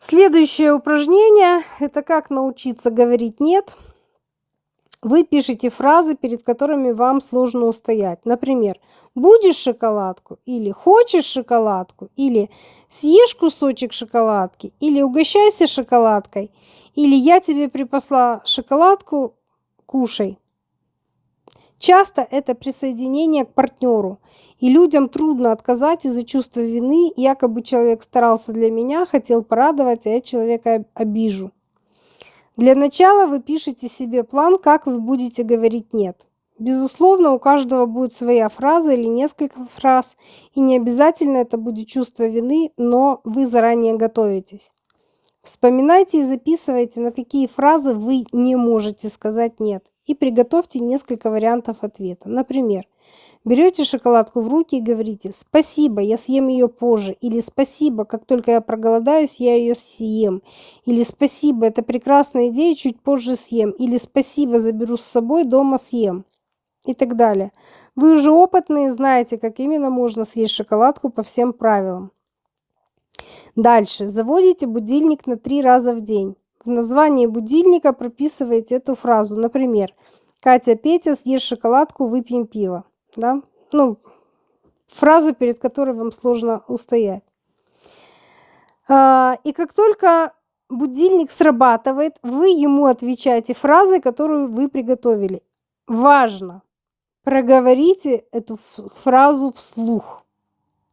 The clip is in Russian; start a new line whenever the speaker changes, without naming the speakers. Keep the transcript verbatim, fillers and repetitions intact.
Следующее упражнение- это как научиться говорить "нет". Вы пишете фразы, перед которыми вам сложно устоять. Например: "Будешь шоколадку?" Или "Хочешь шоколадку?" Или "Съешь кусочек шоколадки?" Или "Угощайся шоколадкой?" Или "Я тебе припасла шоколадку, кушай". Часто это присоединение к партнёру, и людям трудно отказать из-за чувства вины. Якобы человек старался для меня, хотел порадовать, а я человека обижу. Для начала вы пишете себе план, как вы будете говорить "нет". Безусловно, у каждого будет своя фраза или несколько фраз, и не обязательно это будет чувство вины, но вы заранее готовитесь. Вспоминайте и записывайте, на какие фразы вы не можете сказать "нет", и приготовьте несколько вариантов ответа. Например, берёте шоколадку в руки и говорите: "Спасибо, я съем её позже". Или "Спасибо, как только я проголодаюсь, я её съем". Или "Спасибо, это прекрасная идея, чуть позже съем". Или "Спасибо, заберу с собой, дома съем". И так далее. Вы уже опытные, знаете, как именно можно съесть шоколадку по всем правилам. Дальше. Заводите будильник на три раза в день. В названии будильника прописываете эту фразу. Например: "Катя, Петя, съешь шоколадку, выпьем пиво". Да? Ну, фраза, перед которой вам сложно устоять. А, и как только будильник срабатывает, вы ему отвечаете фразой, которую вы приготовили. Важно! Проговорите эту ф фразу вслух.